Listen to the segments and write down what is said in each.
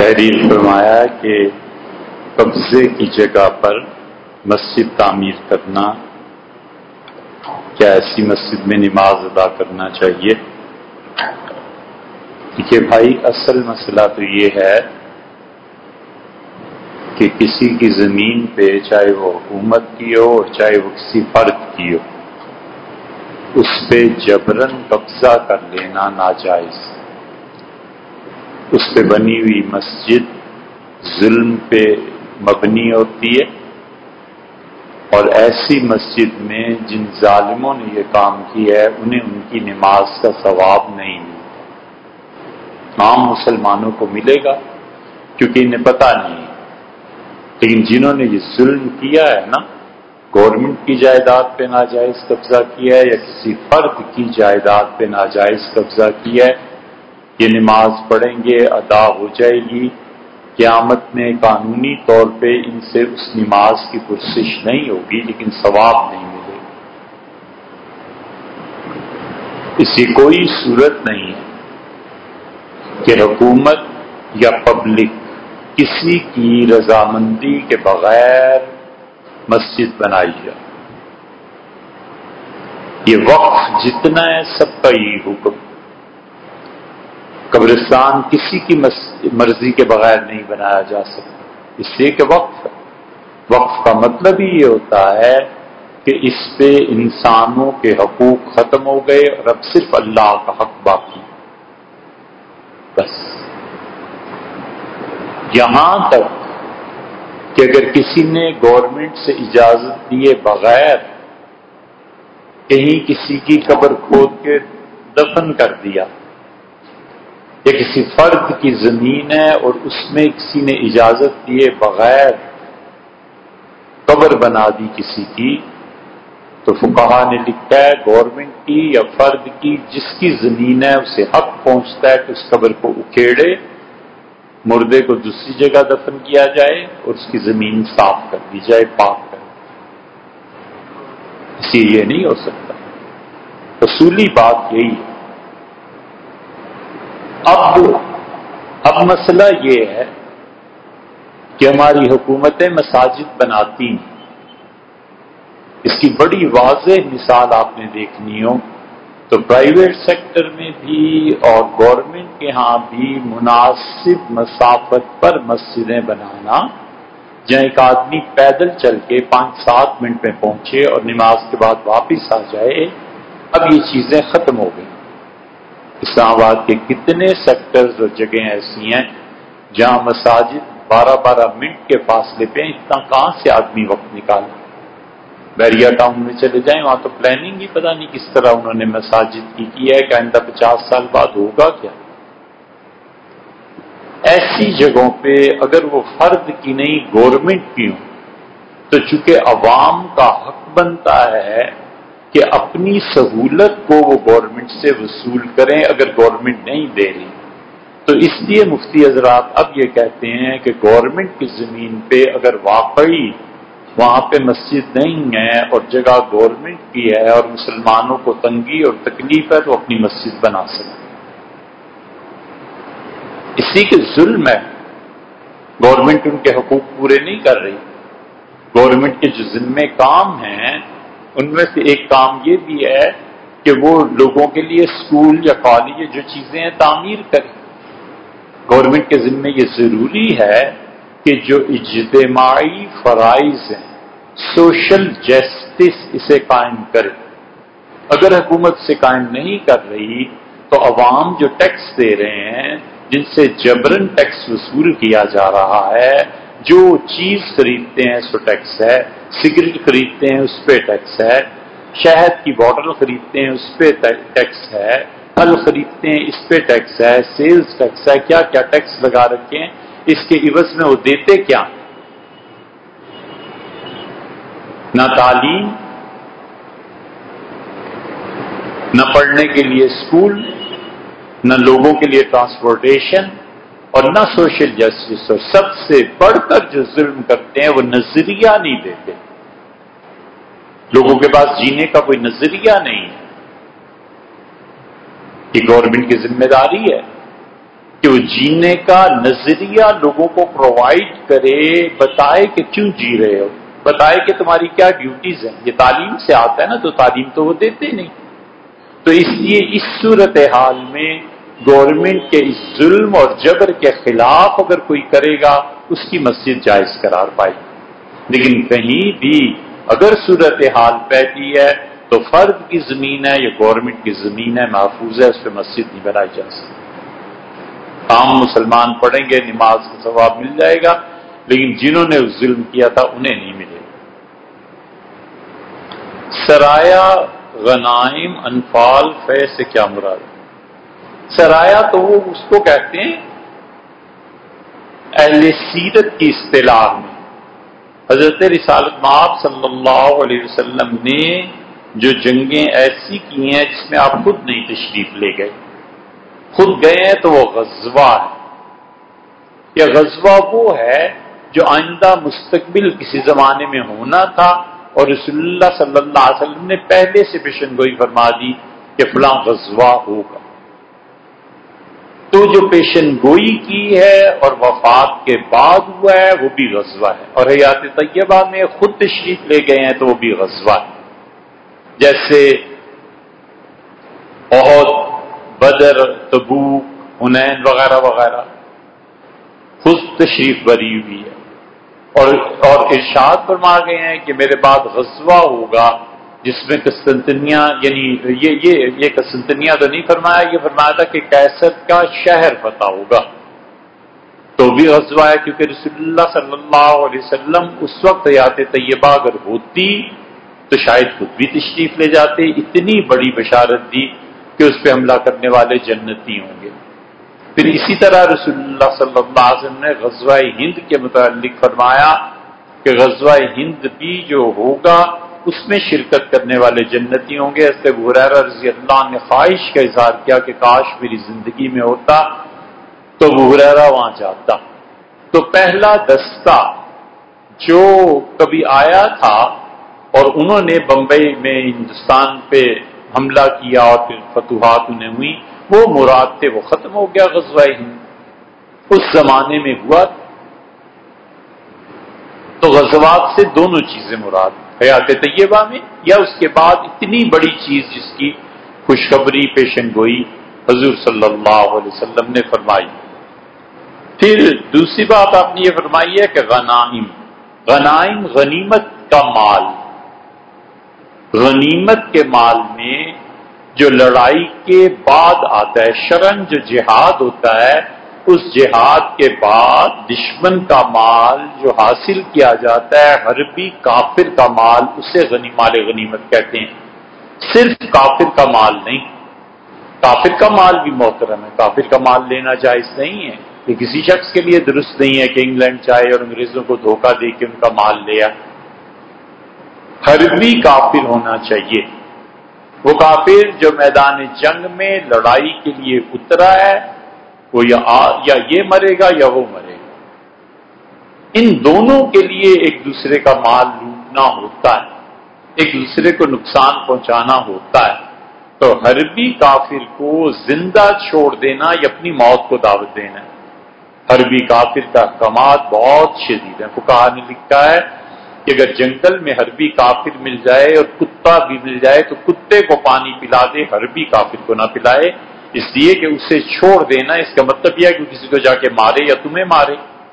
تحریر فرمایا کہ قبضے کی جگہ پر مسجد تعمیر کرنا، کیا ایسی مسجد میں نماز ادا کرنا چاہیے؟ کہ بھائی اصل مسئلہ تو یہ ہے کہ کسی کی زمین پہ چاہے وہ حکومت کی ہو اور چاہے وہ کسی فرد کی ہو، اس پہ جبراً قبضہ کر لینا ناجائز۔ اس پہ بنی ہوئی مسجد ظلم پہ مبنی ہوتی ہے، اور ایسی مسجد میں جن ظالموں نے یہ کام کیا ہے انہیں ان کی نماز کا ثواب نہیں ملتا۔ عام مسلمانوں کو ملے گا کیونکہ انہیں پتہ نہیں، لیکن جنہوں نے یہ ظلم کیا ہے نا، گورنمنٹ کی جائیداد پہ ناجائز قبضہ کیا ہے یا کسی فرد کی جائیداد پہ ناجائز قبضہ کیا ہے، یہ نماز پڑھیں گے، ادا ہو جائے گی، قیامت میں قانونی طور پہ ان سے اس نماز کی پرسش نہیں ہوگی لیکن ثواب نہیں ملے گا۔ اس کی کوئی صورت نہیں ہے کہ حکومت یا پبلک کسی کی رضامندی کے بغیر مسجد بنائی جائے۔ یہ وقف جتنا ہے سب کا یہی حکم۔ قبرستان کسی کی مرضی کے بغیر نہیں بنایا جا سکتا، اس لیے کہ وقف ہے۔ وقف کا مطلب ہی یہ ہوتا ہے کہ اس پہ انسانوں کے حقوق ختم ہو گئے اور اب صرف اللہ کا حق باقی، بس۔ یہاں تک کہ اگر کسی نے گورنمنٹ سے اجازت دیے بغیر کہیں کسی کی قبر کھود کے دفن کر دیا، یا کسی فرد کی زمین ہے اور اس میں کسی نے اجازت دیے بغیر قبر بنا دی کسی کی، تو فقہا نے لکھا ہے گورنمنٹ کی یا فرد کی جس کی زمین ہے اسے حق پہنچتا ہے کہ اس قبر کو اکھیڑے، مردے کو دوسری جگہ دفن کیا جائے اور اس کی زمین صاف کر دی جائے، پاک کر دی جائے۔ اس لیے یہ نہیں ہو سکتا۔ اصولی بات یہی ہے۔ اب مسئلہ یہ ہے کہ ہماری حکومتیں مساجد بناتی ہیں۔ اس کی بڑی واضح مثال آپ نے دیکھنی ہو تو پرائیویٹ سیکٹر میں بھی اور گورنمنٹ کے ہاں بھی مناسب مسافت پر مسجدیں بنانا، جہاں ایک آدمی پیدل چل کے 5-7 منٹ میں پہنچے اور نماز کے بعد واپس آ جائے، اب یہ چیزیں ختم ہو گئی۔ اسلام آباد کے کتنے سیکٹرز اور جگہیں ایسی ہیں جہاں مساجد 12-12 منٹ کے فاصلے پہ، اتنا کہاں سے آدمی وقت نکالے؟ بیریا ٹاؤن میں چلے جائیں، وہاں تو پلاننگ ہی پتہ نہیں کس طرح انہوں نے مساجد کی ہے کہ آئندہ 50 سال بعد ہوگا کیا۔ ایسی جگہوں پہ اگر وہ فرد کی نہیں گورنمنٹ کی ہوں تو چونکہ عوام کا حق بنتا ہے کہ اپنی سہولت کو وہ گورنمنٹ سے وصول کریں اگر گورنمنٹ نہیں دے رہی، تو اس لیے مفتی حضرات اب یہ کہتے ہیں کہ گورنمنٹ کی زمین پہ اگر واقعی وہاں پہ مسجد نہیں ہے اور جگہ گورنمنٹ کی ہے اور مسلمانوں کو تنگی اور تکلیف ہے تو اپنی مسجد بنا سکتے، اس لیے کہ ظلم ہے، گورنمنٹ ان کے حقوق پورے نہیں کر رہی۔ گورنمنٹ کے جو ذمے کام ہیں ان میں سے ایک کام یہ بھی ہے کہ وہ لوگوں کے لیے اسکول یا کالج جو چیزیں ہیں تعمیر کریں۔ گورنمنٹ کے ذمے یہ ضروری ہے کہ جو اجتماعی فرائض ہیں، سوشل جسٹس، اسے قائم کرے۔ اگر حکومت سے قائم نہیں کر رہی تو عوام جو ٹیکس دے رہے ہیں، جن سے جبراً ٹیکس وصول کیا جا رہا ہے، جو چیز خریدتے ہیں اس پہ ٹیکس ہے، سگریٹ خریدتے ہیں اس پہ ٹیکس ہے، شہد کی بوتل خریدتے ہیں اس پہ ٹیکس ہے، پھل خریدتے ہیں اس پہ ٹیکس ہے، سیلز ٹیکس ہے، کیا کیا ٹیکس لگا رکھے ہیں، اس کے عوض میں وہ دیتے کیا؟ نہ تعلیم، نہ پڑھنے کے لیے اسکول، نہ لوگوں کے لیے ٹرانسپورٹیشن، اور نہ سوشل جسٹس، اور سب سے بڑھ کر جو ظلم کرتے ہیں وہ نظریہ نہیں دیتے۔ لوگوں کے پاس جینے کا کوئی نظریہ نہیں ہے۔ یہ گورنمنٹ کی ذمہ داری ہے کہ کہ وہ جینے کا نظریہ لوگوں کو پرووائڈ کرے، بتائے کہ کیوں جی رہے ہو، بتائے کہ تمہاری کیا ڈیوٹیز ہیں۔ یہ تعلیم سے آتا ہے نا، تو تعلیم تو وہ دیتے نہیں۔ تو اس لیے اس صورتحال میں گورنمنٹ کے اس ظلم اور جبر کے خلاف اگر کوئی کرے گا اس کی مسجد جائز قرار پائے گی، لیکن کہیں بھی اگر صورتحال پیتی ہے تو فرد کی زمین ہے یا گورنمنٹ کی زمین ہے، محفوظ ہے، اس پہ مسجد نہیں بنائی جا سکتی۔ عام مسلمان پڑھیں گے، نماز کا ثواب مل جائے گا، لیکن جنہوں نے اس ظلم کیا تھا انہیں نہیں ملے گا۔ سرایا، غنائم، انفال، فے سے کیا مراد؟ سرایا تو وہ اس کو کہتے ہیں اہل سیرت کی اصطلاح میں، حضرت رسالت مآب صلی اللہ علیہ وسلم نے جو جنگیں ایسی کی ہیں جس میں آپ خود نہیں تشریف لے گئے، خود گئے ہیں تو وہ غزوہ ہے۔ یہ غزوہ وہ ہے جو آئندہ مستقبل کسی زمانے میں ہونا تھا، اور رسول اللہ صلی اللہ علیہ وسلم نے پہلے سے پیشن گوئی فرما دی کہ فلاں غزوہ ہوگا۔ تو جو پیشن گوئی کی ہے اور وفات کے بعد ہوا ہے وہ بھی غزوہ ہے، اور حیات طیبہ میں خود تشریف لے گئے ہیں تو وہ بھی غزوہ ہے۔ جیسے احد، بدر، تبوک، حنین وغیرہ وغیرہ خود تشریف بری ہوئی ہے، اور ارشاد فرما گئے ہیں کہ میرے بعد غزوہ ہوگا جس میں قسطنطنیہ، یعنی یہ قسطنطنیہ تو نہیں فرمایا، یہ فرمایا تھا کہ کیسر کا شہر فتح ہوگا، تو بھی غزوہ ہے، کیونکہ رسول اللہ صلی اللہ علیہ وسلم اس وقت حیات طیبہ اگر ہوتی تو شاید خود بھی تشریف لے جاتے، اتنی بڑی بشارت دی کہ اس پہ حملہ کرنے والے جنتی ہوں گے۔ پھر اسی طرح رسول اللہ صلی اللہ علیہ وسلم نے غزوہ ہند کے متعلق فرمایا کہ غزوہ ہند بھی جو ہوگا اس میں شرکت کرنے والے جنتی ہوں گے۔ حضرت ابو ہریرہ رضی اللہ عنہ نے خواہش کا اظہار کیا کہ کاش میری زندگی میں ہوتا تو ابو ہریرہ وہاں جاتا۔ تو پہلا دستہ جو کبھی آیا تھا اور انہوں نے بمبئی میں ہندوستان پہ حملہ کیا اور پھر فتوحات انہیں ہوئی، وہ مراد تھے، وہ ختم ہو گیا غزوہ ہند، اس زمانے میں ہوا۔ تو غزوات سے دونوں چیزیں مراد، حیات طیبہ میں یا اس کے بعد اتنی بڑی چیز جس کی خوشخبری پیشن گوئی حضور صلی اللہ علیہ وسلم نے فرمائی۔ پھر دوسری بات آپ نے یہ فرمائی ہے کہ غنائم، غنائم غنیمت کا مال، غنیمت کے مال میں جو لڑائی کے بعد آتا ہے، شرعاً جو جہاد ہوتا ہے اس جہاد کے بعد دشمن کا مال جو حاصل کیا جاتا ہے، حربی کافر کا مال، اسے مال غنیمت کہتے ہیں۔ صرف کافر کا مال نہیں، کافر کا مال بھی محترم ہے، کافر کا مال لینا جائز نہیں ہے، یہ کسی شخص کے لیے درست نہیں ہے کہ انگلینڈ جائے اور انگریزوں کو دھوکہ دے کے ان کا مال لیا۔ حربی کافر ہونا چاہیے، وہ کافر جو میدان جنگ میں لڑائی کے لیے اترا ہے، وہ یا یہ مرے گا یا وہ مرے گا۔ ان دونوں کے لیے ایک دوسرے کا مال لوٹنا ہوتا ہے، ایک دوسرے کو نقصان پہنچانا ہوتا ہے۔ تو حربی کافر کو زندہ چھوڑ دینا یا اپنی موت کو دعوت دینا ہے۔ حربی کافر کا احکامات بہت شدید ہیں، فقہا نے لکھا ہے کہ اگر جنگل میں حربی کافر مل جائے اور کتا بھی مل جائے تو کتے کو پانی پلا دے، حربی کافر کو نہ پلائے، اس لیے کہ اسے چھوڑ دینا اس کا مطلب یہ ہے کہ کسی کو جا کے مارے یا تمہیں مارے۔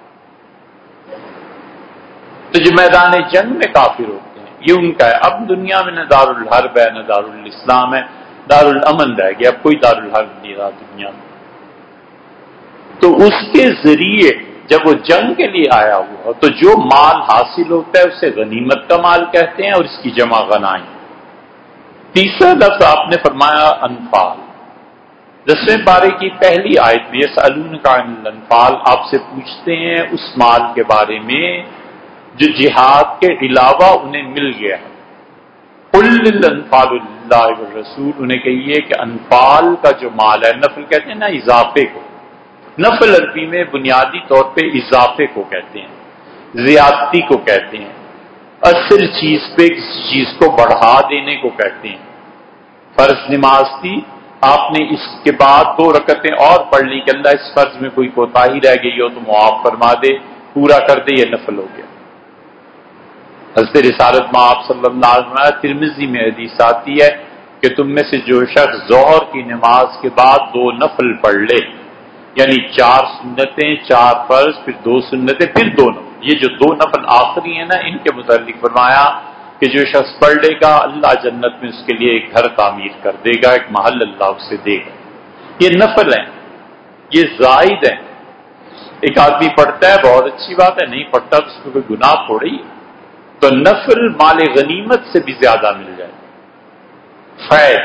تو جو میدان جنگ میں کافر ہوتے ہیں یہ ان کا ہے۔ اب دنیا میں نہ دار الحرب ہے نہ دار الاسلام ہے، دار الامن رہ گیا، اب کوئی دار الحرب نہیں رہا دنیا میں۔ تو اس کے ذریعے جب وہ جنگ کے لیے آیا ہوا تو جو مال حاصل ہوتا ہے اسے غنیمت کا مال کہتے ہیں، اور اس کی جمع غنائم۔ تیسرا لفظ آپ نے فرمایا انفال، 10ویں پارے کی پہلی آیت میں یسألونک عن الانفال، آپ سے پوچھتے ہیں اس مال کے بارے میں جو جہاد کے علاوہ انہیں مل گیا ہے۔ قل الانفال للہ والرسول، انہیں کہیے کہ انفال کا جو مال ہے، نفل کہتے ہیں نا اضافے کو، نفل عربی میں بنیادی طور پہ اضافے کو کہتے ہیں، زیادتی کو کہتے ہیں، اصل چیز پہ کسی چیز کو بڑھا دینے کو کہتے ہیں۔ فرض نماز تھی، آپ نے اس کے بعد 2 رکعتیں اور پڑھ لی کہ اللہ اس فرض میں کوئی کوتاہی رہ گئی ہو تو معاف فرما دے، پورا کر دے، یہ نفل ہو گیا۔ حضرت رسالت میں آپ صلی اللہ علیہ وسلم، ترمذی میں حدیث آتی ہے کہ تم میں سے جو شخص ظہر کی نماز کے بعد 2 نفل پڑھ لے، یعنی 4 سنتیں، 4 فرض، پھر 2 سنتیں، پھر 2 نفل، یہ جو 2 نفل آخری ہیں نا، ان کے متعلق فرمایا کہ جو شخص پڑھ لے گا اللہ جنت میں اس کے لیے ایک گھر تعمیر کر دے گا، ایک محل اللہ اسے دے گا۔ یہ نفل ہیں، یہ زائد ہیں۔ ایک آدمی پڑھتا ہے بہت اچھی بات ہے، نہیں پڑھتا تو اس کو کوئی گناہ تھوڑی ہے۔ تو نفل مال غنیمت سے بھی زیادہ مل جائے۔ فیض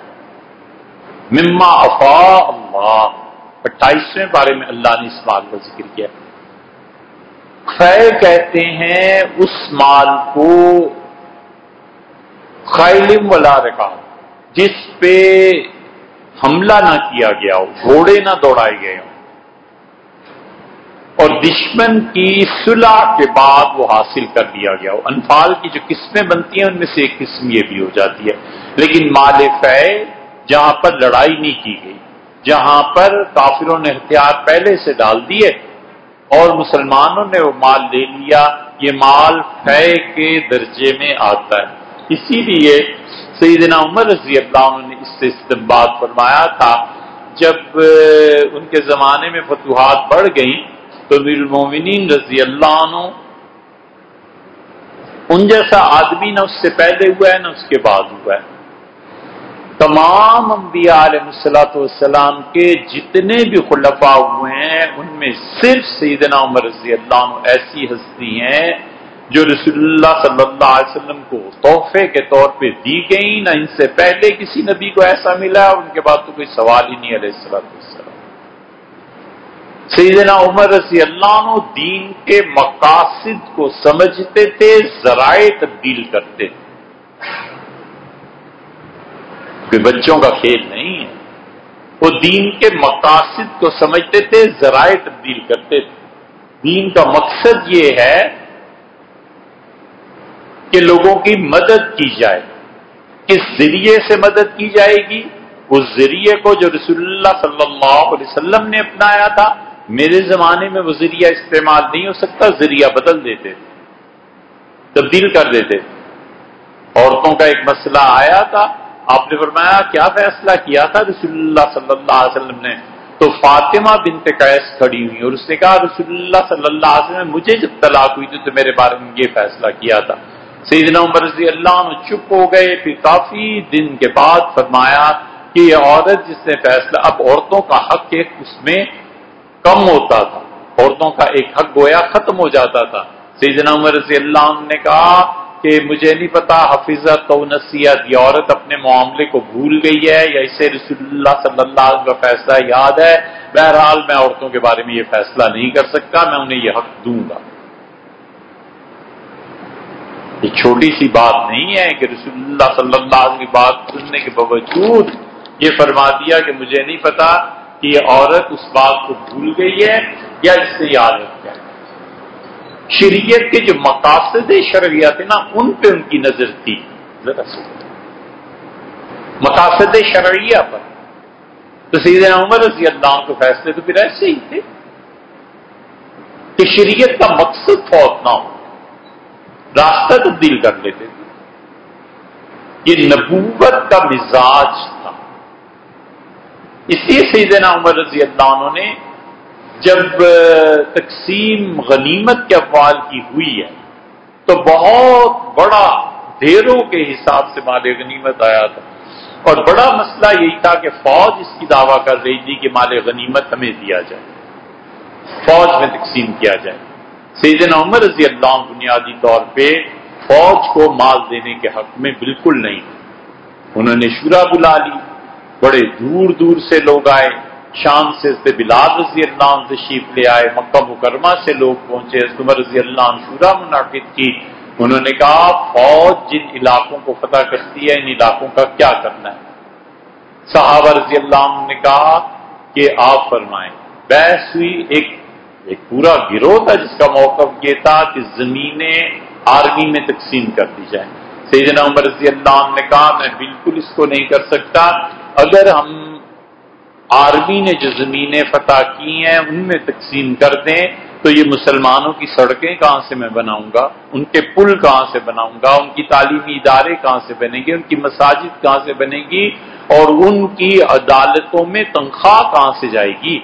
مما افاء اللہ، 28ویں پارے میں اللہ نے اس مال کا ذکر کیا۔ فیض کہتے ہیں اس مال کو خیلم ولا رکاب، جس پہ حملہ نہ کیا گیا ہو، گھوڑے نہ دوڑائے گئے ہوں، اور دشمن کی صلح کے بعد وہ حاصل کر لیا گیا ہو۔ انفال کی جو قسمیں بنتی ہیں ان میں سے ایک قسم یہ بھی ہو جاتی ہے۔ لیکن مال فے جہاں پر لڑائی نہیں کی گئی، جہاں پر کافروں نے ہتھیار پہلے سے ڈال دیے اور مسلمانوں نے وہ مال لے لیا، یہ مال فے کے درجے میں آتا ہے۔ اسی لیے سیدنا عمر رضی اللہ عنہ نے اس سے استنباط فرمایا تھا، جب ان کے زمانے میں فتوحات بڑھ گئیں تو امیر المومنین رضی اللہ عنہ ان جیسا آدمی نہ اس سے پہلے ہوا ہے نہ اس کے بعد ہوا ہے۔ تمام انبیاء علیہ الصلوۃ والسلام کے جتنے بھی خلفاء ہوئے ہیں ان میں صرف سیدنا عمر رضی اللہ عنہ ایسی ہستی ہیں جو رسول اللہ صلی اللہ علیہ وسلم کو تحفے کے طور پہ دی گئی، نہ ان سے پہلے کسی نبی کو ایسا ملا، اور ان کے بعد تو کوئی سوال ہی نہیں علیہ الصلوۃ والسلام۔ سیدنا عمر رضی اللہ عنہ دین کے مقاصد کو سمجھتے تھے، ذرائع تبدیل کرتے تھے، کوئی بچوں کا کھیل نہیں ہے۔ وہ دین کے مقاصد کو سمجھتے تھے، ذرائع تبدیل کرتے تھے۔ دین کا مقصد یہ ہے کہ لوگوں کی مدد کی جائے۔ کس ذریعے سے مدد کی جائے گی؟ اس ذریعے کو جو رسول اللہ صلی اللہ علیہ وسلم نے اپنایا تھا۔ میرے زمانے میں وہ ذریعہ استعمال نہیں ہو سکتا، ذریعہ بدل دیتے تھے، تبدیل کر دیتے تھے۔ عورتوں کا ایک مسئلہ آیا تھا، آپ نے فرمایا کیا فیصلہ کیا تھا رسول اللہ صلی اللہ علیہ وسلم نے؟ تو فاطمہ بنت قیس کھڑی ہوئی اور اس نے کہا رسول اللہ صلی اللہ علیہ وسلم نے مجھے جب طلاق ہوئی تو میرے بارے میں یہ فیصلہ کیا تھا۔ سیدنا عمر رضی اللہ عنہ چپ ہو گئے، پھر کافی دن کے بعد فرمایا کہ یہ عورت جس نے فیصلہ، اب عورتوں کا حق ایک اس میں کم ہوتا تھا، عورتوں کا ایک حق گویا ختم ہو جاتا تھا۔ سیدنا عمر رضی اللہ عنہ نے کہا کہ مجھے نہیں پتا حفظت و نصیحت، یہ عورت اپنے معاملے کو بھول گئی ہے یا اسے رسول اللہ صلی اللہ علیہ وسلم کا فیصلہ یاد ہے، بہرحال میں عورتوں کے بارے میں یہ فیصلہ نہیں کر سکتا، میں انہیں یہ حق دوں گا۔ یہ چھوٹی سی بات نہیں ہے کہ رسول اللہ صلی اللہ علیہ وسلم کی بات سننے کے باوجود یہ فرما دیا کہ مجھے نہیں پتا کہ یہ عورت اس بات کو بھول گئی ہے یا اس سے یاد رکھا ہے۔ شریعت کے جو مقاصد شرعیہ تھے نا ان پہ ان کی نظر تھی، ذرا مقاصد شرعیہ پر۔ تو سیدنا عمر رضی اللہ عنہ کے فیصلے تو پھر ایسے ہی تھے کہ شریعت کا مقصد فوت نہ ہو، راستہ تبدیل کر لیتے تھے۔ یہ نبوت کا مزاج تھا۔ اس لیے سیدنا عمر رضی اللہ عنہ نے جب تقسیم غنیمت کے اموال کی ہوئی ہے تو بہت بڑا ڈھیروں کے حساب سے مال غنیمت آیا تھا، اور بڑا مسئلہ یہی تھا کہ فوج اس کی دعویٰ کر رہی تھی کہ مال غنیمت ہمیں دیا جائے، فوج میں تقسیم کیا جائے۔ سیدنا عمر رضی اللہ عنہ بنیادی طور پہ فوج کو مال دینے کے حق میں بالکل نہیں، انہوں نے شورا بلا لی، بڑے دور دور سے لوگ آئے، شام سے بلال رضی اللہ عنہ تشریف لے آئے، مکہ مکرمہ سے لوگ پہنچے، عمر رضی اللہ عنہ شورا منعقد کی، انہوں نے کہا فوج جن علاقوں کو فتح کرتی ہے ان علاقوں کا کیا کرنا ہے؟ صحابہ رضی اللہ عنہ نے کہا کہ آپ فرمائیں۔ بحث ہوئی، ایک پورا گروہ تھا جس کا موقف یہ تھا کہ زمینیں آرمی میں تقسیم کر دی جائیں۔ سیدنا عمر رضی اللہ عنہ نے کہا میں بالکل اس کو نہیں کر سکتا، اگر ہم آرمی نے جو زمینیں فتح کی ہیں ان میں تقسیم کر دیں تو یہ مسلمانوں کی سڑکیں کہاں سے میں بناؤں گا، ان کے پل کہاں سے بناؤں گا، ان کی تعلیمی ادارے کہاں سے بنیں گے، ان کی مساجد کہاں سے بنے گی، اور ان کی عدالتوں میں تنخواہ کہاں سے جائے گی۔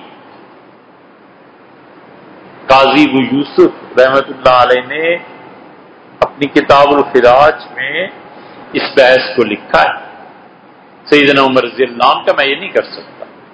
قاضی ابو یوسف رحمت اللہ علیہ نے اپنی کتاب الخراج میں اس بحث کو لکھا ہے۔ سیدنا عمر رضی اللہ عنہ کا میں یہ نہیں کر سکتا،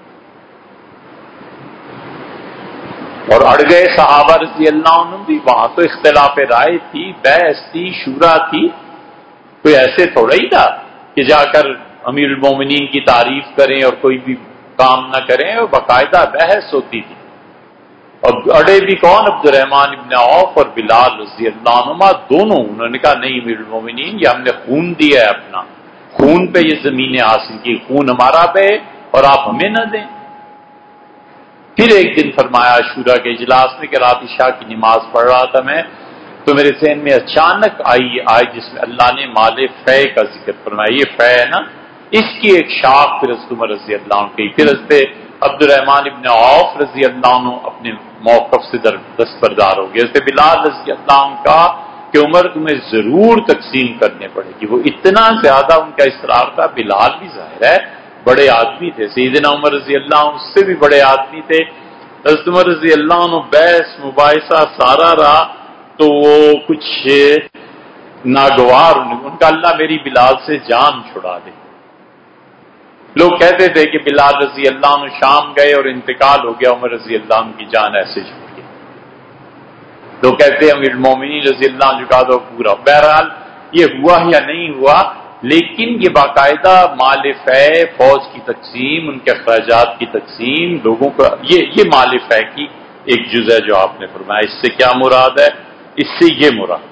اور اڑ گئے صحابہ رضی اللہ عنہ بھی، وہاں تو اختلاف رائے تھی، بحث تھی، شورا تھی، کوئی ایسے تھوڑا ہی تھا کہ جا کر امیر المومنین کی تعریف کریں اور کوئی بھی کام نہ کریں، اور باقاعدہ بحث ہوتی تھی۔ اور اڑے بھی کون؟ عبد الرحمن ابن عوف اور بلال رضی اللہ عنہما دونوں، انہوں نے کہا نہیں امیر المومنین، یہ ہم نے خون دیا ہے، اپنا خون پہ یہ زمینیں حاصل کی، خون ہمارا پہ اور آپ ہمیں نہ دیں۔ پھر ایک دن فرمایا شورا کے اجلاس میں کہ رات عشاء کی نماز پڑھ رہا تھا میں، تو میرے ذہن میں اچانک آئی آیت جس میں اللہ نے مال فے کا ذکر فرمایا۔ یہ فے ہے نا، اس کی ایک شاخ پھر حضرت عمر رضی اللہ عنہ کی، پھر حضرت عبد الرحمن ابن عوف رضی اللہ عنہ اپنے موقف سے دستبردار ہو گئے۔ حضرت بلال رضی اللہ عنہ کا کہ عمر تمہیں ضرور تقسیم کرنے پڑے گی، وہ اتنا زیادہ ان کا اصرار تھا۔ بلال بھی ظاہر ہے بڑے آدمی تھے، سیدنا عمر رضی اللہ عنہ اس سے بھی بڑے آدمی تھے۔ حضرت عمر رضی اللہ عنہ بحث مباحثہ سارا رہا تو وہ کچھ ناگوار، ان کا اللہ میری بلال سے جان چھڑا دے۔ لوگ کہتے تھے کہ بلال رضی اللہ عنہ شام گئے اور انتقال ہو گیا، عمر رضی اللہ عنہ کی جان ایسے چھوٹ گئی۔ لوگ کہتے ہیں امیر المومنین رضی اللہ عنہ کا تو پورا۔ بہرحال یہ ہوا یا نہیں ہوا، لیکن یہ باقاعدہ مال فے، فوج کی تقسیم، ان کے اخراجات کی تقسیم، لوگوں کا یہ مال فے کی ایک جز ہے جو آپ نے فرمایا۔ اس سے کیا مراد ہے؟ اس سے یہ مراد،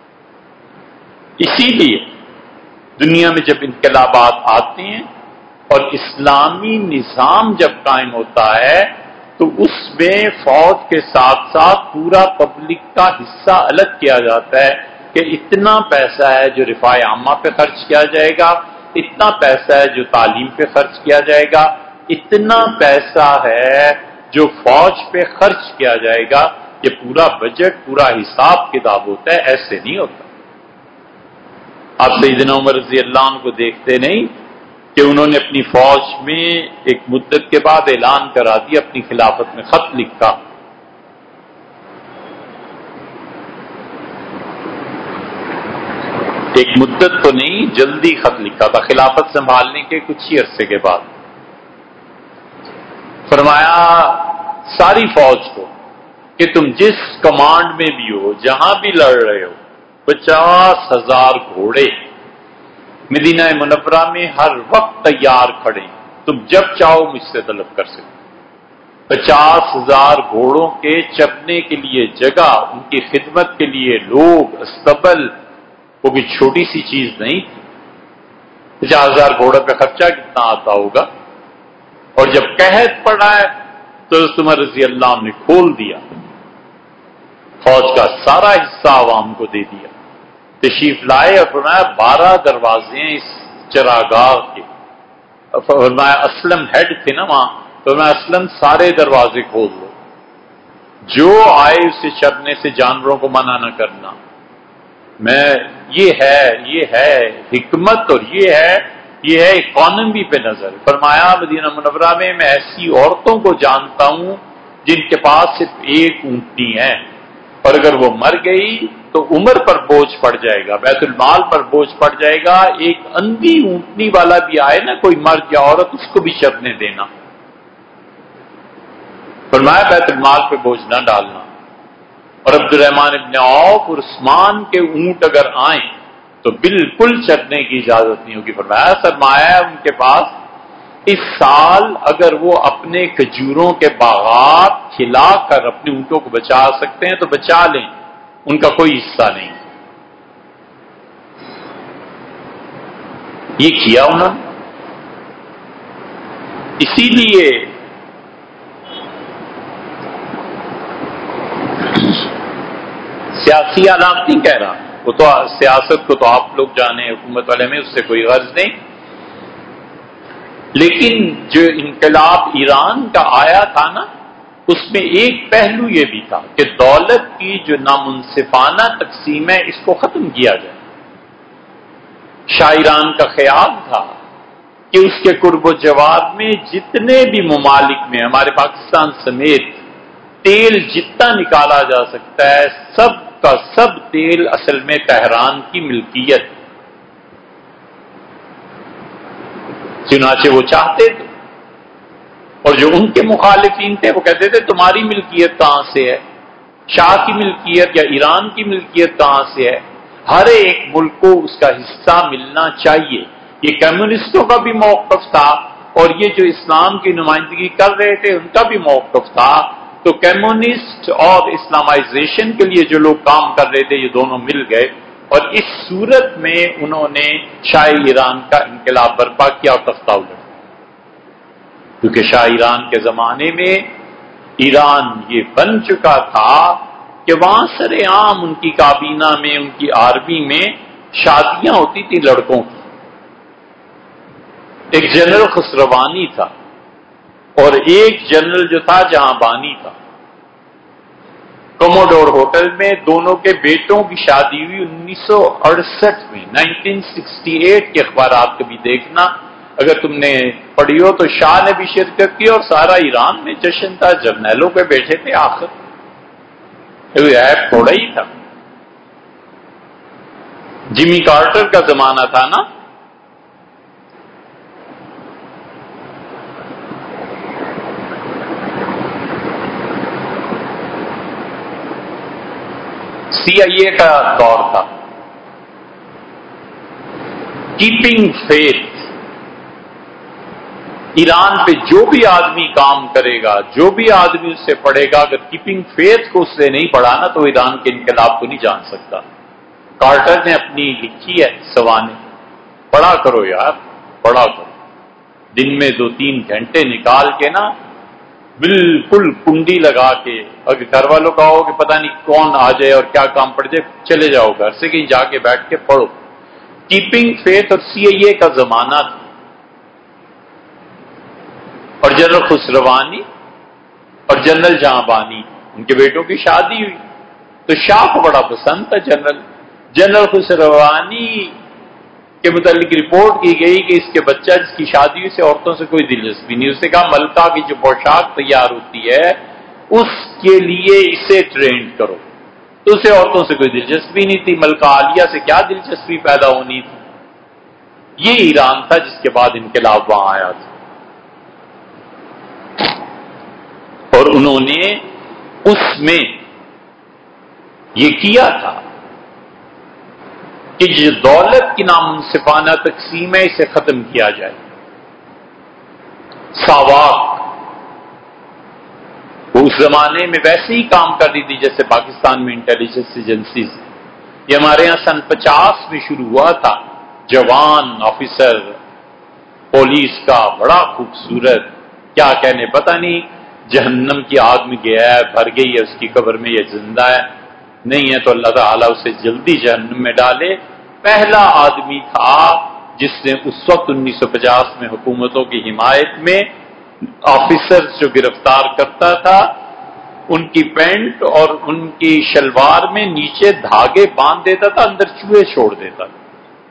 اسی لیے دنیا میں جب انقلابات آتے ہیں اور اسلامی نظام جب قائم ہوتا ہے تو اس میں فوج کے ساتھ ساتھ پورا پبلک کا حصہ الگ کیا جاتا ہے کہ اتنا پیسہ ہے جو رفاع عامہ پہ خرچ کیا جائے گا، اتنا پیسہ ہے جو تعلیم پہ خرچ کیا جائے گا، اتنا پیسہ ہے جو فوج پہ خرچ کیا جائے گا۔ یہ پورا بجٹ، پورا حساب کتاب ہوتا ہے، ایسے نہیں ہوتا۔ آپ سیدنا عمر رضی اللہ عنہ کو دیکھتے نہیں کہ انہوں نے اپنی فوج میں ایک مدت کے بعد اعلان کرا دیا، اپنی خلافت میں خط لکھا، ایک مدت تو نہیں جلدی خط لکھا تھا خلافت سنبھالنے کے کچھ ہی عرصے کے بعد۔ فرمایا ساری فوج کو کہ تم جس کمانڈ میں بھی ہو، جہاں بھی لڑ رہے ہو، 50,000 گھوڑے مدینہ منورہ میں ہر وقت تیار کھڑے، تم جب چاہو مجھ سے طلب کر سکتے۔ 50,000 گھوڑوں کے چپنے کے لیے جگہ، ان کی خدمت کے لیے لوگ، استبل، وہ بھی چھوٹی سی چیز نہیں تھی۔ 50,000 گھوڑوں پہ خرچہ کتنا آتا ہوگا؟ اور جب قحط پڑا ہے تو عمر رضی اللہ عنہ نے کھول دیا، فوج کا سارا حصہ عوام کو دے دیا، تشریف لائے اور فرمایا 12 دروازے ہیں اس چراگاہ کے۔ فرمایا اسلم ہیڈ تھے نا وہاں، تو میں اسلم سارے دروازے کھول دو، جو آئے اسے چرنے سے جانوروں کو منع نہ کرنا۔ میں یہ ہے حکمت، اور یہ ہے اکانومی پہ نظر۔ فرمایا مدینہ منورہ میں ایسی عورتوں کو جانتا ہوں جن کے پاس صرف ایک اونٹنی ہے، اور اگر وہ مر گئی تو عمر پر بوجھ پڑ جائے گا، بیت المال پر بوجھ پڑ جائے گا، ایک اندھی اونٹنی والا بھی آئے نا کوئی مرد یا عورت، اس کو بھی چرنے دینا۔ فرمایا بیت المال پہ بوجھ نہ ڈالنا۔ اور عبد الرحمن ابن عوف اور عثمان کے اونٹ اگر آئیں تو بالکل چرنے کی اجازت نہیں ہوگی۔ فرمایا سرمایہ ہے ان کے پاس، اس سال اگر وہ اپنے کھجوروں کے باغات کھلا کر اپنے اونٹوں کو بچا سکتے ہیں تو بچا لیں، ان کا کوئی حصہ نہیں۔ یہ کیا انہوں نے، اسی لیے سیاسی حالات نہیں کہہ رہا، وہ تو سیاست کو تو آپ لوگ جانے، حکومت والے میں اس سے کوئی غرض نہیں۔ لیکن جو انقلاب ایران کا آیا تھا نا، اس میں ایک پہلو یہ بھی تھا کہ دولت کی جو نامنصفانہ تقسیم ہے اس کو ختم کیا جائے۔ شاہ ایران کا خیال تھا کہ اس کے قرب و جواب میں جتنے بھی ممالک میں، ہمارے پاکستان سمیت، تیل جتنا نکالا جا سکتا ہے، سب کا سب تیل اصل میں تہران کی ملکیت۔ چنانچہ وہ چاہتے تھے، اور جو ان کے مخالفین تھے وہ کہتے تھے تمہاری ملکیت کہاں سے ہے؟ شاہ کی ملکیت یا ایران کی ملکیت کہاں سے ہے؟ ہر ایک ملک کو اس کا حصہ ملنا چاہیے۔ یہ کمیونسٹوں کا بھی موقف تھا، اور یہ جو اسلام کی نمائندگی کر رہے تھے ان کا بھی موقف تھا۔ تو کمیونسٹ اور اسلامائزیشن کے لیے جو لوگ کام کر رہے تھے یہ دونوں مل گئے، اور اس صورت میں انہوں نے شاہ ایران کا انقلاب برپا کیا اور تختہ الٹ، کیونکہ شاہ ایران کے زمانے میں ایران یہ بن چکا تھا کہ وہاں سر عام ان کی کابینہ میں، ان کی آرمی میں شادیاں ہوتی تھی لڑکوں کی۔ ایک جنرل خسروانی تھا اور ایک جنرل جو تھا جہاں بانی تھا، کوموڈور ہوٹل میں دونوں کے بیٹوں کی شادی ہوئی 1968 میں۔ 1968 کے اخبارات کبھی دیکھنا اگر تم نے پڑھی ہو تو، شاہ نے بھی شرکت کی اور سارا ایران میں جشن تھا، جرنیلوں پہ بیٹھے تھے۔ آخر ایپ تھوڑا ہی تھا، جمی کارٹر کا زمانہ تھا نا۔ CIA کا دور تھا۔ کیپنگ فیتھ، ایران پہ جو بھی آدمی کام کرے گا، جو بھی آدمی اس سے پڑھے گا، اگر کیپنگ فیتھ کو اس سے نہیں پڑھانا تو ایران کے انقلاب کو نہیں جان سکتا۔ کارٹر نے اپنی لکھی ہے سوانح، پڑھا کرو یار، پڑھا کرو، دن میں 2-3 گھنٹے نکال کے نا، بالکل کنڈی لگا کے، اگر گھر والوں کا ہو کہ پتہ نہیں کون آ جائے اور کیا کام پڑ جائے، چلے جاؤ گھر سے کہیں جا کے بیٹھ کے پڑھو۔ کیپنگ فیتھ اور CIA کا زمانہ تھا، اور جنرل خسروانی اور جنرل جہاں بانی ان کے بیٹوں کی شادی ہوئی، تو شاہ کو بڑا پسند تھا جنرل خسروانی کے متعلق رپورٹ کی گئی کہ اس کے بچہ جس کی شادی ہوئی سے عورتوں سے کوئی دلچسپی نہیں۔ اس نے کہا ملکہ کی جو پوشاک تیار ہوتی ہے اس کے لیے اسے ٹرینڈ کرو، تو اسے عورتوں سے کوئی دلچسپی نہیں تھی، ملکہ عالیہ سے کیا دلچسپی پیدا ہونی تھی۔ یہ ایران تھا جس کے بعد انقلاب وہاں آیا تھا، اور انہوں نے اس میں یہ کیا تھا کہ یہ دولت کی نامنصفانہ تقسیم ہے اسے ختم کیا جائے۔ ساواک وہ اس زمانے میں ویسے ہی کام کر رہی تھی جیسے پاکستان میں انٹیلیجنس ایجنسیز، یہ ہمارے یہاں سن 50 میں شروع ہوا تھا۔ جوان آفیسر پولیس کا بڑا خوبصورت، کیا کہنے، پتہ نہیں جہنم کی آگ میں گیا ہے، بھر گئی ہے اس کی قبر میں، یہ زندہ ہے نہیں ہے تو اللہ تعالیٰ اسے جلدی جہنم میں ڈالے۔ پہلا آدمی تھا جس نے اس وقت 1950 میں حکومتوں کی حمایت میں آفیسر جو گرفتار کرتا تھا ان کی پینٹ اور ان کی شلوار میں نیچے دھاگے باندھ دیتا تھا، اندر چوہے چھوڑ دیتا تھا۔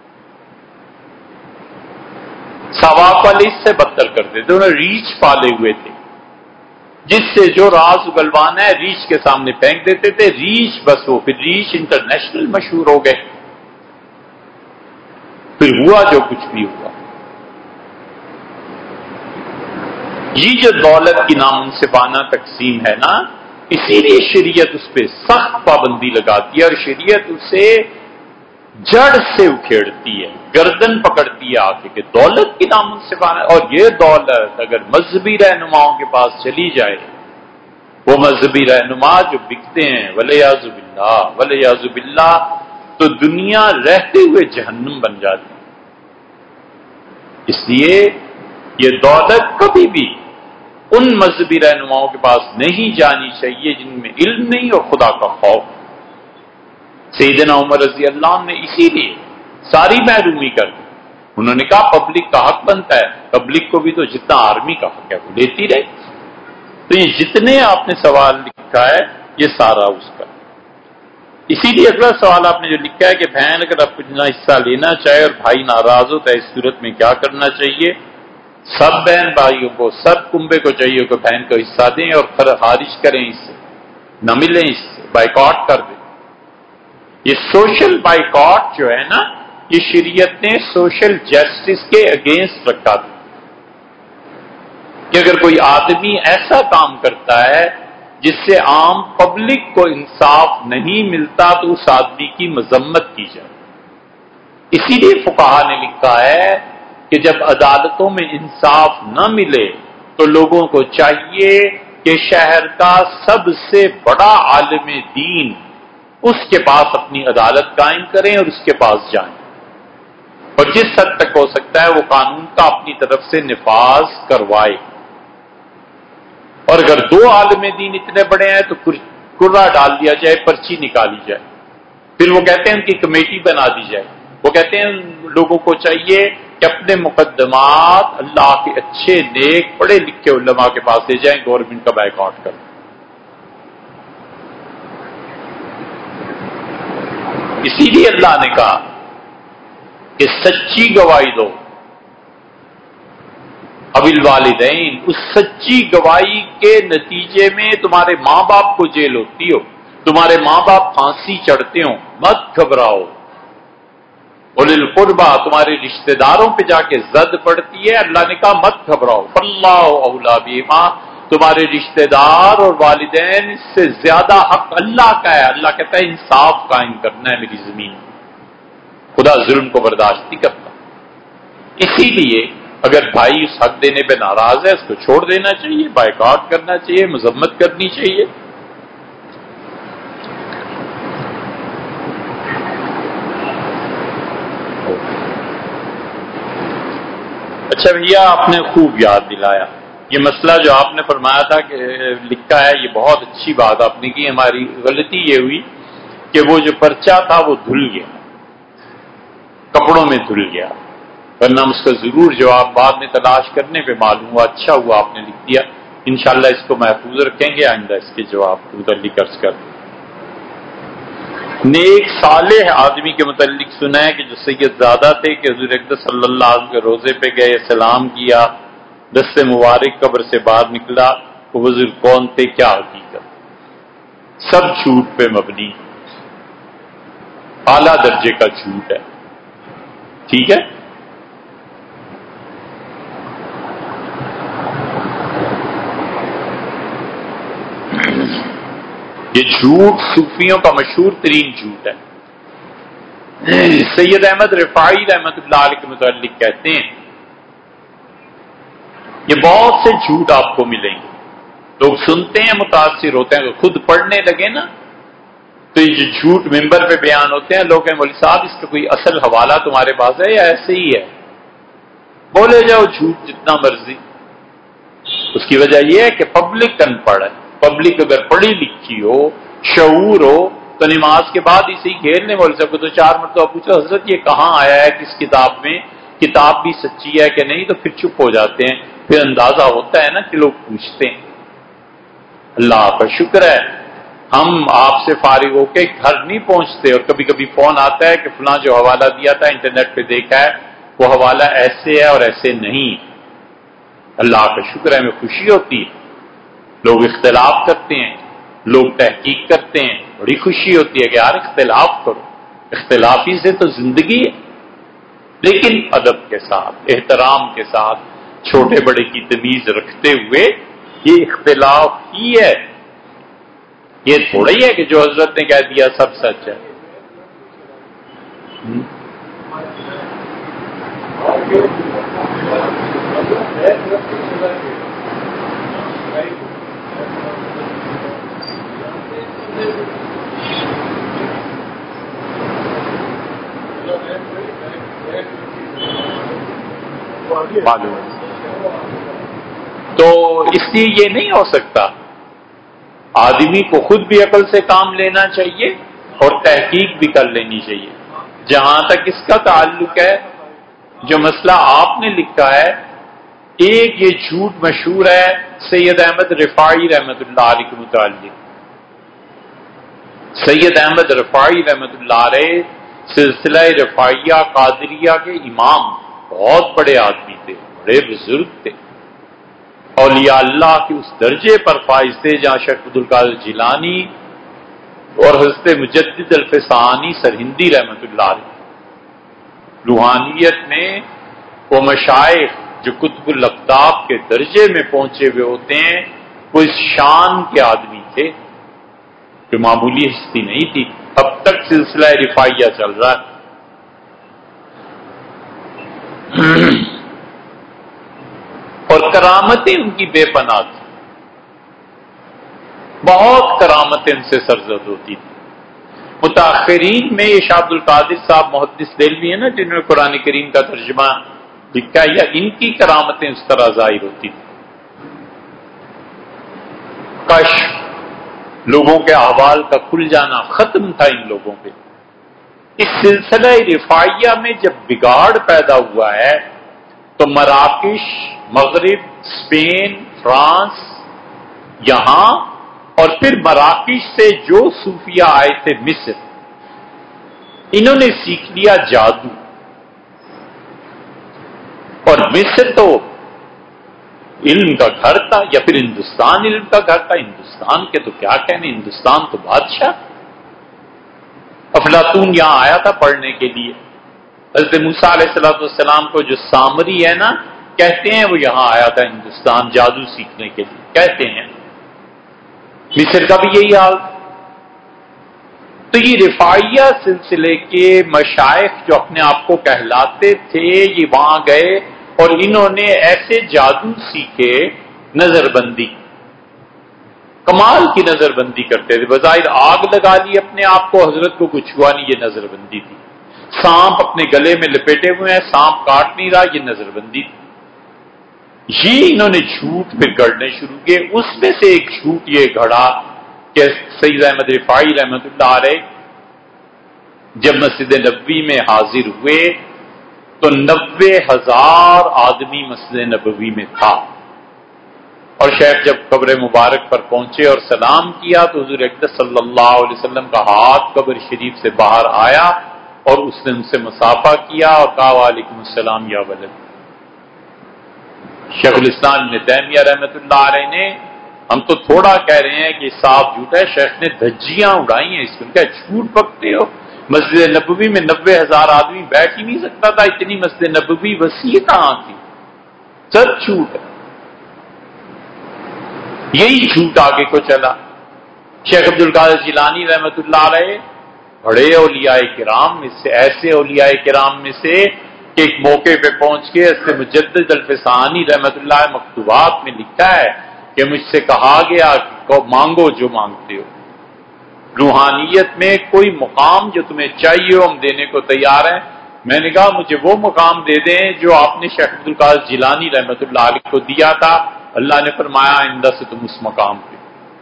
ساواک والے اس سے بدتر کرتے تھے، انہیں ریچھ پالے ہوئے تھے، جس سے جو راز اگلوانا ہے ریچھ کے سامنے پھینک دیتے تھے، ریچھ بس وہ پھر ریچھ انٹرنیشنل مشہور ہو گئے۔ پھر ہوا جو کچھ بھی ہوا۔ یہ جو دولت کی نامنصفانہ تقسیم ہے نا، اسی لیے شریعت اس پہ سخت پابندی لگاتی ہے، اور شریعت اسے جڑ سے اکھیڑتی ہے، گردن پکڑتی ہے آ کے کہ دولت کی نامنصفانہ، اور یہ دولت اگر مذہبی رہنماؤں کے پاس چلی جائے، وہ مذہبی رہنما جو بکتے ہیں ولیعذ باللہ ولیعذ باللہ، تو دنیا رہتے ہوئے جہنم بن جاتی۔ اس لیے یہ دولت کبھی بھی ان مذہبی رہنماؤں کے پاس نہیں جانی چاہیے جن میں علم نہیں اور خدا کا خوف۔ سیدنا عمر رضی اللہ عنہ نے اسی لیے ساری محرومی کر دی، انہوں نے کہا پبلک کا حق بنتا ہے، پبلک کو بھی تو جتنا آرمی کا حق ہے وہ لیتی رہے۔ تو یہ جتنے آپ نے سوال لکھا ہے یہ سارا اس کا۔ اسی لیے اگلا سوال آپ نے جو لکھا ہے کہ بہن اگر اپنا حصہ لینا چاہے اور بھائی ناراض ہوتا ہے، اس صورت میں کیا کرنا چاہیے؟ سب بہن بھائیوں کو، سب کنبے کو چاہیے کہ بہن کو حصہ دیں اور خارج کریں، اس سے نہ ملیں، اس سے بائیکاٹ کر دیں۔ یہ سوشل بائیکاٹ جو ہے نا، یہ شریعت نے سوشل جسٹس کے اگینسٹ رکھا تھا کہ اگر کوئی آدمی ایسا کام کرتا ہے جس سے عام پبلک کو انصاف نہیں ملتا تو اس آدمی کی مذمت کی جائے۔ اسی لیے فقہا نے لکھا ہے کہ جب عدالتوں میں انصاف نہ ملے تو لوگوں کو چاہیے کہ شہر کا سب سے بڑا عالم دین اس کے پاس اپنی عدالت قائم کریں اور اس کے پاس جائیں، اور جس حد تک ہو سکتا ہے وہ قانون کا اپنی طرف سے نفاذ کروائے۔ اور اگر دو عالم دین اتنے بڑے ہیں تو کرا ڈال دیا جائے، پرچی نکالی جائے، پھر وہ کہتے ہیں ان کی کمیٹی بنا دی جائے۔ وہ کہتے ہیں لوگوں کو چاہیے کہ اپنے مقدمات اللہ کے اچھے نیک پڑھے لکھے علماء کے پاس لے جائیں، گورنمنٹ کا بائیکاٹ کریں۔ اسی لیے اللہ نے کہا کہ سچی گواہی دو، اب الوالدین، اس سچی گواہی کے نتیجے میں تمہارے ماں باپ کو جیل ہوتی ہو، تمہارے ماں باپ پھانسی چڑھتے ہو، مت گھبراؤ۔ اولی القربہ، تمہارے رشتہ داروں پہ جا کے زد پڑتی ہے، اللہ نے کہا مت گھبراؤ، فاللہ اولی بہما، تمہارے رشتہ دار اور والدین اس سے زیادہ حق اللہ کا ہے۔ اللہ کہتا ہے انصاف قائم کرنا ہے میری زمین، خدا ظلم کو برداشت نہیں کرتا۔ اسی لیے اگر بھائی اس حق دینے پہ ناراض ہے اس کو چھوڑ دینا چاہیے، بائیکاٹ کرنا چاہیے، مذمت کرنی چاہیے۔ اچھا بھیا، آپ نے خوب یاد دلایا یہ مسئلہ جو آپ نے فرمایا تھا کہ لکھا ہے، یہ بہت اچھی بات آپ نے کی۔ ہماری غلطی یہ ہوئی کہ وہ جو پرچہ تھا وہ دھل گیا، کپڑوں میں دھل گیا، ورنہ ہم اس کا ضرور جواب بعد میں تلاش کرنے پہ معلوم ہوا۔ اچھا ہوا آپ نے لکھ دیا، انشاءاللہ اس کو محفوظ رکھیں گے، آئندہ اس کے جواب کو متعلق عرض کر دیں۔ نیک صالح آدمی کے متعلق سنا ہے کہ جو سید زادہ تھے کہ حضور اقدس صلی اللہ علیہ وسلم کے روزے پہ گئے، سلام کیا، دست مبارک قبر سے باہر نکلا، وہ بزرگ کون تھے، کیا حقیقت؟ سب جھوٹ پہ مبنی، اعلیٰ درجے کا جھوٹ ہے، ٹھیک ہے؟ یہ جھوٹ صوفیوں کا مشہور ترین جھوٹ ہے۔ سید احمد رفاعی رحمت اللہ علیہ کے متعلق کہتے ہیں یہ بہت سے جھوٹ آپ کو ملیں گے، لوگ سنتے ہیں متاثر ہوتے ہیں، خود پڑھنے لگے نا تو یہ جو جھوٹ ممبر پہ بیان ہوتے ہیں، لوگ ہیں مولوی صاحب اس کا کوئی اصل حوالہ تمہارے پاس ہے یا ایسے ہی ہے؟ بولے جاؤ جھوٹ جتنا مرضی۔ اس کی وجہ یہ ہے کہ پبلک ان پڑھ ہے، پبلک اگر پڑھی لکھی ہو، شعور ہو، تو نماز کے بعد اسے گھیر لیں مولوی صاحب کو، تو 4 مرتبہ پوچھو حضرت یہ کہاں آیا ہے، کس کتاب میں، کتاب بھی سچی ہے کہ نہیں، تو پھر چپ ہو جاتے ہیں، پھر اندازہ ہوتا ہے نا کہ لوگ پوچھتے ہیں۔ اللہ کا شکر ہے ہم آپ سے فارغ ہو کے گھر نہیں پہنچتے، اور کبھی کبھی فون آتا ہے کہ فلاں جو حوالہ دیا تھا انٹرنیٹ پہ دیکھا ہے وہ حوالہ ایسے ہے اور ایسے نہیں۔ اللہ کا شکر ہے، ہمیں خوشی ہوتی ہے، لوگ اختلاف کرتے ہیں، لوگ تحقیق کرتے ہیں، بڑی خوشی ہوتی ہے کہ یار اختلاف کرو، اختلافی سے تو زندگی ہے، لیکن ادب کے ساتھ، احترام کے ساتھ، چھوٹے بڑے کی تمیز رکھتے ہوئے، یہ اختلاف ہی ہے، یہ تھوڑا ہی ہے کہ جو حضرت نے کہہ دیا سب سچ ہے۔ تو اس لیے یہ نہیں ہو سکتا، آدمی کو خود بھی عقل سے کام لینا چاہیے اور تحقیق بھی کر لینی چاہیے۔ جہاں تک اس کا تعلق ہے جو مسئلہ آپ نے لکھا ہے، ایک یہ جھوٹ مشہور ہے سید احمد رفاعی رحمۃ اللہ علیہ کے متعلق۔ سید احمد رفاعی رحمۃ اللہ علیہ سلسلہ رفاعیہ قادریہ کے امام، بہت بڑے آدمی تھے، بڑے بزرگ تھے، اولیاء اللہ کے اس درجے پر فائز تھے جہاں شیخ عبد القادر جیلانی اور حضرت مجدد الفسانی سرہندی رحمۃ اللہ علیہ روحانیت میں وہ مشائخ جو قطب الاقطاب کے درجے میں پہنچے ہوئے ہوتے ہیں، وہ اس شان کے آدمی تھے جو معمولی ہستی نہیں تھی۔ اب تک سلسلہ رفاعیہ چل رہا ہے۔ اور کرامتیں ان کی بے پناہ تھی، بہت کرامتیں ان سے سرزد ہوتی تھی۔ متاخرین میں یہ شاہ عبد القادر صاحب محدث دہلوی ہے نا، جنہوں نے قرآن کریم کا ترجمہ لکھا، یا ان کی کرامتیں اس طرح ظاہر ہوتی تھی۔ کشف، لوگوں کے احوال کا کھل جانا ختم تھا ان لوگوں پہ۔ اس سلسلہ رفاعیہ میں جب بگاڑ پیدا ہوا ہے تو مراکش، مغرب، اسپین، فرانس، یہاں اور پھر مراکش سے جو صوفیہ آئے تھے مصر، انہوں نے سیکھ لیا جادو۔ اور مصر تو علم کا گھر تھا، یا پھر ہندوستان علم کا گھر تھا۔ ہندوستان کے تو کیا کہنے، ہندوستان تو بادشاہ۔ افلاطون یہاں آیا تھا پڑھنے کے لیے۔ حضرت موسیٰ علیہ السلام کو جو سامری ہے نا، کہتے ہیں وہ یہاں آیا تھا ہندوستان جادو سیکھنے کے لیے، کہتے ہیں۔ مصر کا بھی یہی حال۔ تو یہ رفاعیہ سلسلے کے مشائخ جو اپنے آپ کو کہلاتے تھے، یہ وہاں گئے اور انہوں نے ایسے جادو سیکھے، نظر بندی، کمال کی نظر بندی کرتے تھے۔ بظاہر آگ لگا لی اپنے آپ کو، حضرت کو کچھ ہوا نہیں، یہ نظر بندی تھی۔ سانپ اپنے گلے میں لپیٹے ہوئے ہیں، سانپ کاٹ نہیں رہا، یہ نظر بندی تھی۔ یہ انہوں نے جھوٹ پھر گڑنے شروع کیے۔ اس میں سے ایک جھوٹ یہ گھڑا کہ سید احمد رفاعی رحمۃ اللہ علیہ جب مسجد نبوی میں حاضر ہوئے تو 90,000 آدمی مسجد نبوی میں تھا، اور شیخ جب قبر مبارک پر پہنچے اور سلام کیا تو حضور اقدس صلی اللہ علیہ وسلم کا ہاتھ قبر شریف سے باہر آیا اور اس نے ان سے مصافحہ کیا اور کہا وعلیکم السلام یا ولد۔ شیخ الاسلام ابن تیمیہ رحمۃ اللہ علیہ نے، ہم تو تھوڑا کہہ رہے ہیں کہ صاف جھوٹ ہے، شیخ نے دھجیاں اڑائی ہیں اس کو، کیا جھوٹ پکتے ہو؟ مسجد نبوی میں 90,000 آدمی بیٹھ ہی نہیں سکتا تھا، اتنی مسجد نبوی وسیع کہاں تھی؟ سب جھوٹ ہے۔ یہی جھوٹ آگے کو چلا۔ شیخ عبد القادر جیلانی رحمۃ اللہ علیہ بڑے اولیاء کرام میں سے، ایسے اولیاء کرام میں سے کہ ایک موقع پہ پہنچ کے اس سے مجدد الفسانی رحمۃ اللہ علیہ مکتوبات میں لکھا ہے کہ مجھ سے کہا گیا کہ مانگو جو مانگتے ہو، روحانیت میں کوئی مقام جو تمہیں چاہیے ہو ہم دینے کو تیار ہیں۔ میں نے کہا مجھے وہ مقام دے دیں جو آپ نے شیخ عبد القادر جیلانی رحمۃ اللہ علیہ کو دیا تھا۔ اللہ نے فرمایا آئندہ سے تم اس مقام پہ۔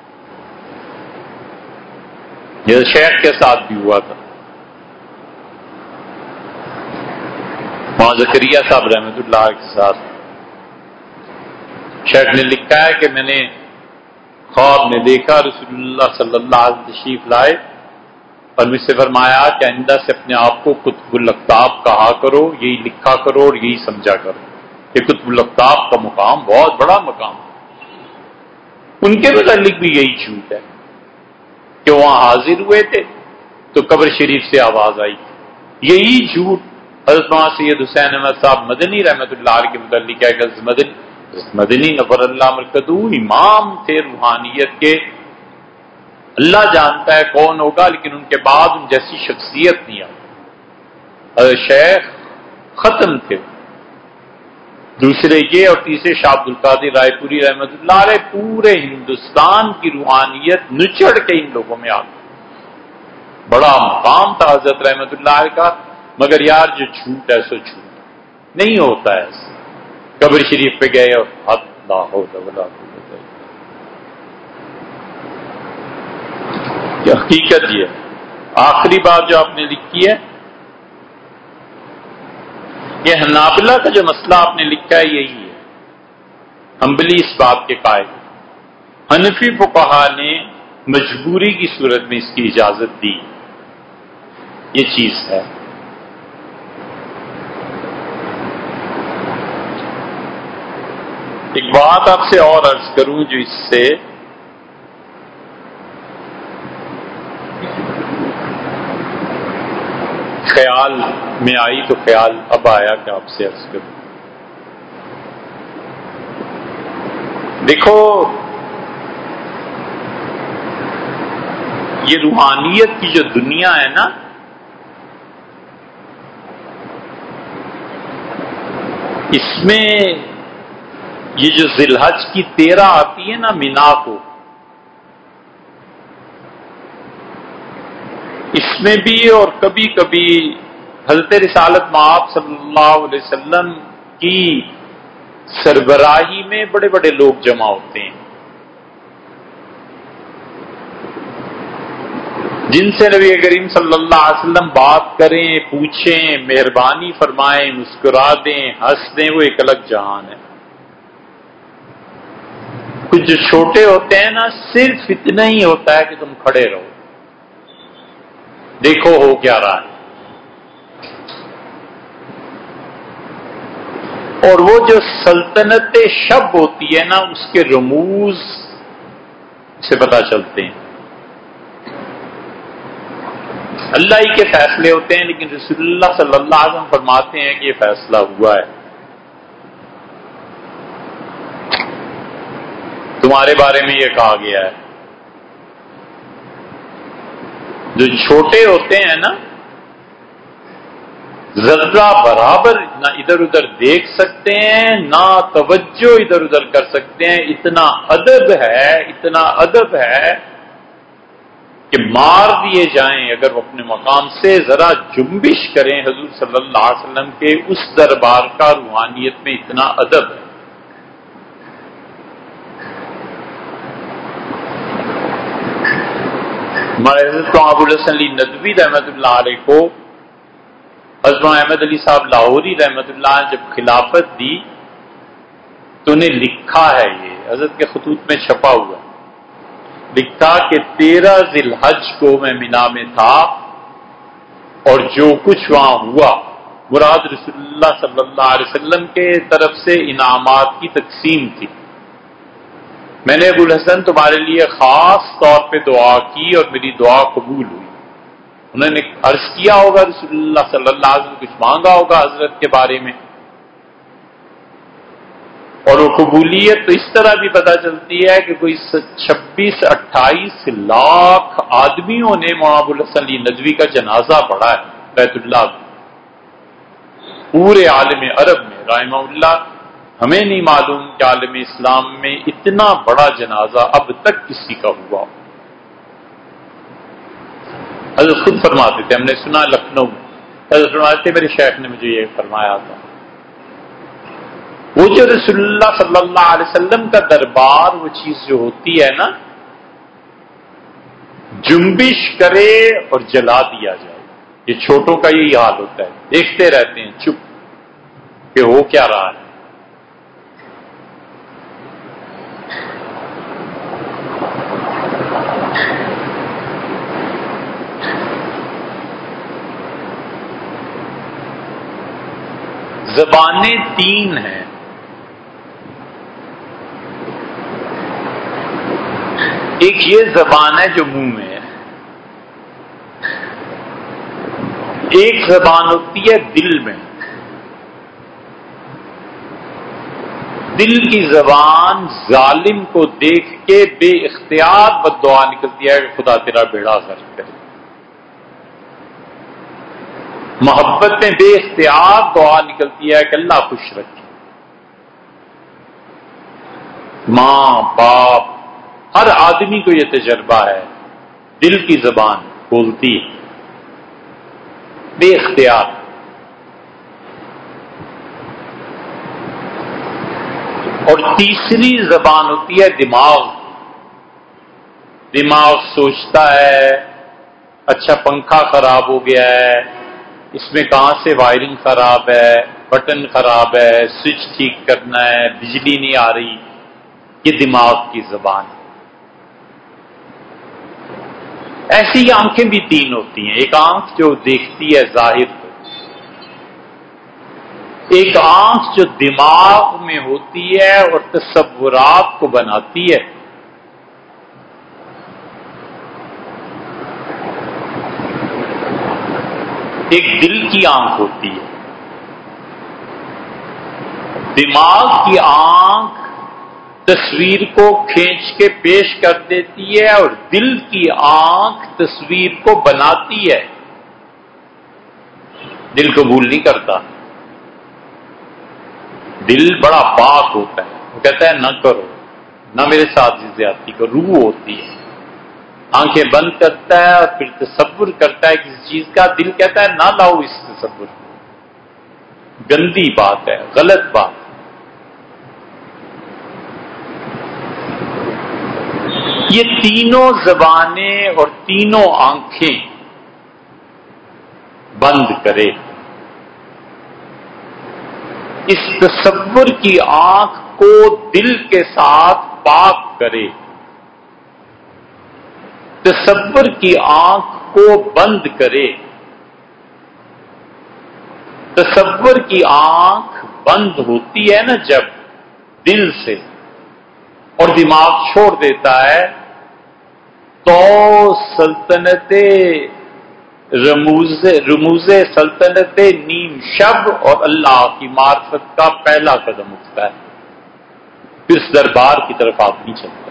یہ شیخ کے ساتھ بھی ہوا تھا، وہاں زکریا صاحب رحمۃ اللہ کے ساتھ۔ شیخ نے لکھا ہے کہ میں نے خواب میں دیکھا رسول اللہ صلی اللہ علیہ وسلم تشریف لائے اور مجھ سے فرمایا کہ آئندہ سے اپنے آپ کو قطب الاقطاب کہا کرو، یہی لکھا کرو اور یہی سمجھا کرو۔ یہ قطب الاقطاب کا مقام بہت بڑا مقام، ان کے متعلق بھی یہی جھوٹ ہے کہ وہاں حاضر ہوئے تھے تو قبر شریف سے آواز آئی تھی۔ یہی جھوٹ حضرت مولانا سید حسین احمد صاحب مدنی رحمۃ اللہ علیہ کے متعلق ہے کہ مدنی نفر اللہ مرکزہ امام تھے روحانیت کے، اللہ جانتا ہے کون ہوگا، لیکن ان کے بعد ان جیسی شخصیت نہیں آئی۔ شیخ ختم تھے، دوسرے یہ، اور تیسرے شاہ عبد القادر رائے پوری رحمۃ اللہ علیہ پورے ہندوستان کی روحانیت نچڑ کے ان لوگوں میں آ گئی۔ بڑا مقام تھا حضرت رحمۃ اللہ علیہ کا، مگر یار جو جھوٹ ہے سو جھوٹ نہیں ہوتا ہے ایسے۔ قبر شریف پہ گئے اور اللہ ولا قوت حقیقت یہ آخری بات جو آپ نے لکھی ہے، یہ حنابلہ کا جو مسئلہ آپ نے لکھا ہے یہی ہے، حنبلی اس بات کے قائل، حنفی فقہا نے مجبوری کی صورت میں اس کی اجازت دی، یہ چیز ہے۔ ایک بات آپ سے اور عرض کروں جو اس سے خیال میں آئی، تو خیال اب آیا کہ آپ سے عرض کروں۔ دیکھو، یہ روحانیت کی جو دنیا ہے نا، اس میں یہ جو ذی الحج کی 13 آتی ہے نا مینا کو، اس میں بھی اور کبھی کبھی حضرت رسالت مآب صلی اللہ علیہ وسلم کی سربراہی میں بڑے بڑے لوگ جمع ہوتے ہیں، جن سے نبی کریم صلی اللہ علیہ وسلم بات کریں، پوچھیں، مہربانی فرمائیں، مسکرا دیں، ہنس دیں، وہ ایک الگ جہان ہے۔ کچھ جو چھوٹے ہوتے ہیں نا، صرف اتنا ہی ہوتا ہے کہ تم کھڑے رہو، دیکھو ہو کیا رہا ہے۔ اور وہ جو سلطنت شب ہوتی ہے نا، اس کے رموز سے پتہ چلتے ہیں۔ اللہ ہی کے فیصلے ہوتے ہیں، لیکن رسول اللہ صلی اللہ علیہ وسلم فرماتے ہیں کہ یہ فیصلہ ہوا ہے، تمہارے بارے میں یہ کہا گیا ہے۔ جو چھوٹے ہوتے ہیں نا، ذرہ برابر نہ ادھر ادھر دیکھ سکتے ہیں، نہ توجہ ادھر ادھر کر سکتے ہیں، اتنا ادب ہے، اتنا ادب ہے کہ مار دیے جائیں اگر وہ اپنے مقام سے ذرا جنبش کریں۔ حضور صلی اللہ علیہ وسلم کے اس دربار کا روحانیت میں اتنا ادب ہے۔ ہمارے حضرت ابو الحسن علی ندوی رحمۃ اللہ علیہ کو حضرت احمد علی صاحب لاہوری رحمۃ اللہ علیہ جب خلافت دی تو انہیں لکھا ہے، یہ حضرت کے خطوط میں چھپا ہوا ہے، لکھا کہ 13 ذی الحج کو میں مینا میں تھا اور جو کچھ وہاں ہوا مراد رسول اللہ صلی اللہ علیہ وسلم کے طرف سے انعامات کی تقسیم تھی۔ میں نے ابو الحسن تمہارے لیے خاص طور پہ دعا کی اور میری دعا قبول ہوئی۔ انہوں نے عرض کیا ہوگا رسول اللہ صلی اللہ علیہ وسلم کچھ مانگا ہوگا حضرت کے بارے میں، اور وہ قبولیت تو اس طرح بھی پتہ چلتی ہے کہ کوئی 26-28 لاکھ آدمیوں نے مولانا ابو الحسن علی ندوی کا جنازہ پڑھا ہے بیت اللہ میں، پورے عالم عرب میں رحمہ اللہ۔ ہمیں نہیں معلوم کہ عالم اسلام میں اتنا بڑا جنازہ اب تک کسی کا ہوا۔ حضرت خود فرماتے تھے، ہم نے سنا لکھنؤ میں، حضرت فرماتے تھے میرے شیخ نے مجھے یہ فرمایا تھا، وہ جو رسول اللہ صلی اللہ علیہ وسلم کا دربار، وہ چیز جو ہوتی ہے نا، جنبش کرے اور جلا دیا جائے، یہ چھوٹوں کا یہی حال ہوتا ہے، دیکھتے رہتے ہیں چپ کہ ہو کیا رہا ہے۔ زبانیں 3 ہیں، ایک یہ زبان ہے جو منہ میں ہے، ایک زبان ہوتی ہے دل میں۔ دل کی زبان ظالم کو دیکھ کے بے اختیار بد دعا نکلتی ہے کہ خدا تیرا بیڑا غرق کرے۔ محبت میں بے اختیار دعا نکلتی ہے کہ اللہ خوش رکھے۔ ماں باپ ہر آدمی کو یہ تجربہ ہے، دل کی زبان بولتی ہے بے اختیار۔ اور تیسری زبان ہوتی ہے دماغ۔ دماغ سوچتا ہے اچھا پنکھا خراب ہو گیا ہے، اس میں کہاں سے وائرنگ خراب ہے، بٹن خراب ہے، سوئچ ٹھیک کرنا ہے، بجلی نہیں آ رہی، یہ دماغ کی زبان ہے۔ ایسی آنکھیں بھی تین ہوتی ہیں، ایک آنکھ جو دیکھتی ہے ظاہر کو، ایک آنکھ جو دماغ میں ہوتی ہے اور تصورات کو بناتی ہے، ایک دل کی آنکھ ہوتی ہے۔ دماغ کی آنکھ تصویر کو کھینچ کے پیش کر دیتی ہے اور دل کی آنکھ تصویر کو بناتی ہے، دل قبول نہیں کرتا۔ دل بڑا پاک ہوتا ہے، وہ کہتا ہے نہ کرو، نہ میرے ساتھ زیادتی کرو، روح ہوتی ہے۔ آنکھیں بند کرتا ہے اور پھر تصور کرتا ہے کسی چیز کا، دل کہتا ہے نہ لاؤ اس تصور کو، گندی بات ہے، غلط بات ہے۔ یہ تینوں زبانیں اور تینوں آنکھیں بند کرے، اس تصور کی آنکھ کو دل کے ساتھ پاک کرے، تصور کی آنکھ کو بند کرے۔ تصور کی آنکھ بند ہوتی ہے نا جب دل سے اور دماغ چھوڑ دیتا ہے، تو سلطنت رموز سلطنت نیم شب اور اللہ کی معرفت کا پہلا قدم اٹھتا ہے، پھر اس دربار کی طرف آدمی چلتا ہے۔